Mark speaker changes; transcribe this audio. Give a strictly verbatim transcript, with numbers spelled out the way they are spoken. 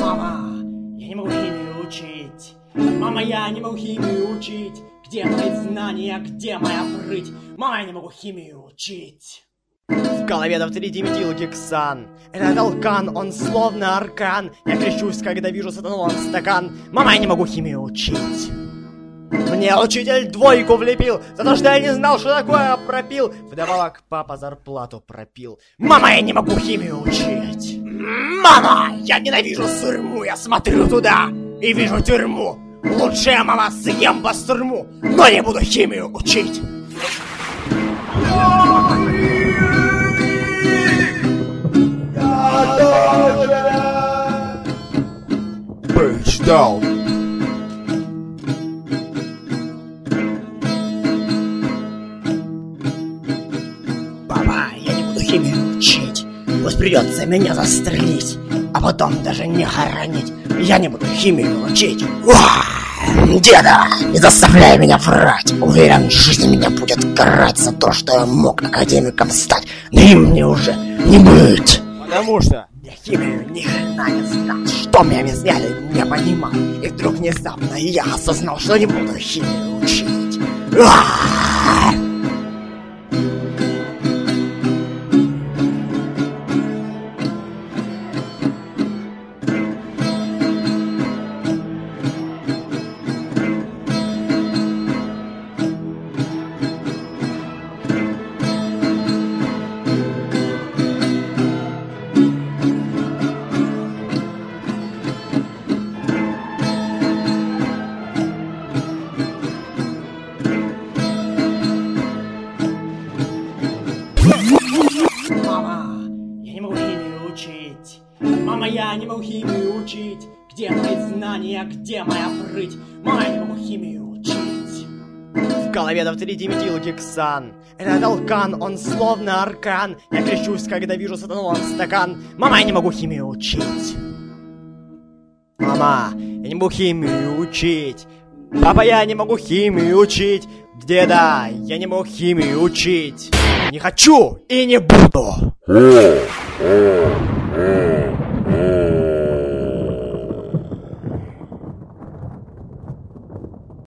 Speaker 1: Мама, я не могу химию учить. Мама, я не могу химию учить. Где мои знания, где моя прыть? Мама, я не могу химию учить.
Speaker 2: В голове диметилгексан. Этот алкан, он словно аркан. Я крещусь, когда вижу сатану стакан. Мама, я не могу химию учить. Мне учитель двойку влепил за то, что я не знал, что такое пропил. Вдобавок папа зарплату пропил. Мама, я не могу химию учить.
Speaker 1: Мама, я ненавижу сырму. Я смотрю туда и вижу тюрьму. Лучше я, мама, съем бастурму, но не буду химию учить.
Speaker 3: Bitch down.
Speaker 1: Папа, я не буду химию учить. Пусть придется меня застрелить, а потом даже не хоронить. Я не буду химию учить. Уah! Деда, не заставляй меня врать. Уверен, жизнь меня будет карать за то, что я мог академиком стать. Но им мне уже не быть.
Speaker 2: Потому что
Speaker 1: я химию ни хрена не знал. Что мне объясняли, не понимал. И вдруг внезапно я осознал, что не буду химию учить. Уah! Мама, я не могу химию учить. Мама, я не могу химию учить. Где мои знания, где моя прыть? Мама, я не могу химию учить.
Speaker 2: в голове диметилгексан. Этот алкан, он словно аркан. Я крещусь, когда вижу сатану стакан. Мама, я не могу химию учить. Мама, я не могу химию учить. Папа, я не могу химию учить. Деда, я не могу химию учить. Не хочу и не буду.